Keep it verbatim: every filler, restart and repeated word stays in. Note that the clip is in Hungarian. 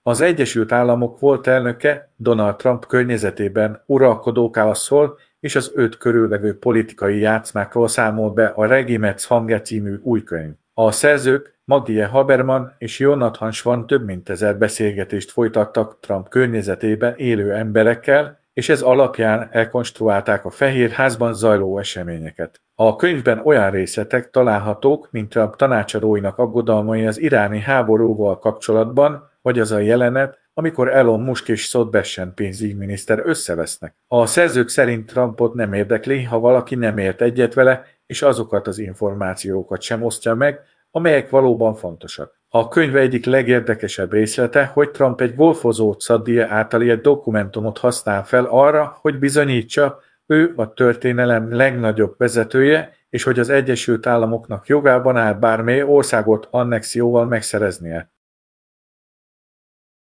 Az Egyesült Államok volt elnöke Donald Trump környezetében uralkodókáról szól, és az őt körülvevő politikai játszmákról számol be a Regimetz hangja című új könyv. A szerzők Maggie Haberman és Jonathan Swan több mint ezer beszélgetést folytattak Trump környezetében élő emberekkel, és ez alapján elkonstruálták a Fehér Házban zajló eseményeket. A könyvben olyan részletek találhatók, mint Trump tanácsadóinak aggodalmai az iráni háborúval kapcsolatban, vagy az a jelenet, amikor Elon Musk és Scott Bessent pénzügyminiszter összevesznek. A szerzők szerint Trumpot nem érdekli, ha valaki nem ért egyet vele, és azokat az információkat sem osztja meg, amelyek valóban fontosak. A könyv egyik legérdekesebb részlete, hogy Trump egy Wolfozó Szaddia által írt dokumentumot használ fel arra, hogy bizonyítsa, ő a történelem legnagyobb vezetője, és hogy az Egyesült Államoknak jogában áll bármely országot annexióval megszereznie.